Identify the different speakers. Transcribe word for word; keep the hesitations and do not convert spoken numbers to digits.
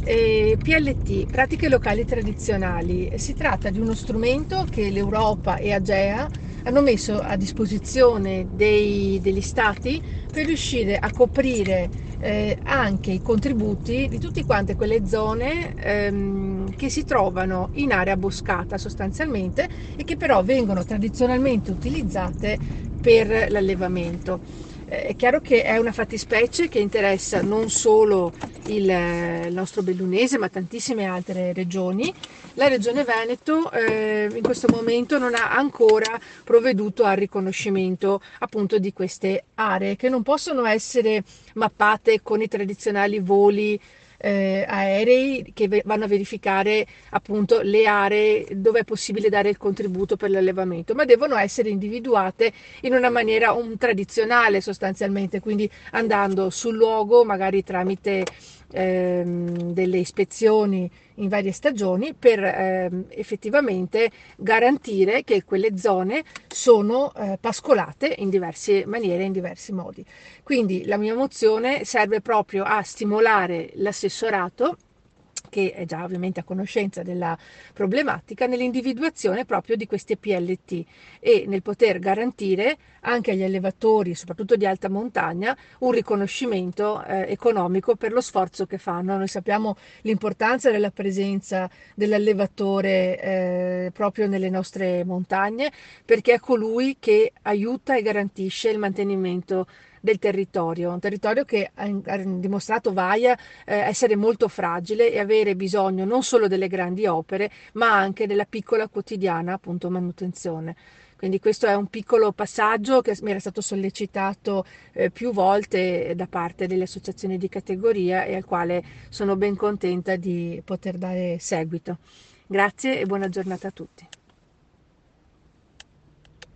Speaker 1: Eh, P L T, pratiche locali tradizionali. Si tratta di uno strumento che l'Europa e AGEA hanno messo a disposizione dei- degli stati per riuscire a coprire eh, anche i contributi di tutte quante quelle zone ehm, che si trovano in area boscata sostanzialmente e che però vengono tradizionalmente utilizzate per l'allevamento. Eh, È chiaro che è una fattispecie che interessa non solo il, il nostro bellunese, ma tantissime altre regioni. La regione Veneto eh, in questo momento non ha ancora provveduto al riconoscimento appunto di queste aree che non possono essere mappate con i tradizionali voli eh, aerei che ve- vanno a verificare appunto le aree dove è possibile dare il contributo per l'allevamento, ma devono essere individuate in una maniera un tradizionale sostanzialmente, quindi andando sul luogo magari tramite ehm, delle ispezioni in varie stagioni per ehm, effettivamente garantire che quelle zone sono eh, pascolate in diverse maniere, in diversi modi. Quindi la mia mozione serve proprio a stimolare l'assessorato, che è già ovviamente a conoscenza della problematica, nell'individuazione proprio di queste P L T e nel poter garantire anche agli allevatori, soprattutto di alta montagna, un riconoscimento eh, economico per lo sforzo che fanno. Noi sappiamo l'importanza della presenza dell'allevatore eh, proprio nelle nostre montagne, perché è colui che aiuta e garantisce il mantenimento del territorio, un territorio che ha, ha dimostrato Vaia eh, essere molto fragile e avere bisogno non solo delle grandi opere, ma anche della piccola quotidiana appunto manutenzione. Quindi questo è un piccolo passaggio che mi era stato sollecitato eh, più volte da parte delle associazioni di categoria e al quale sono ben contenta di poter dare seguito. Grazie e buona giornata a tutti.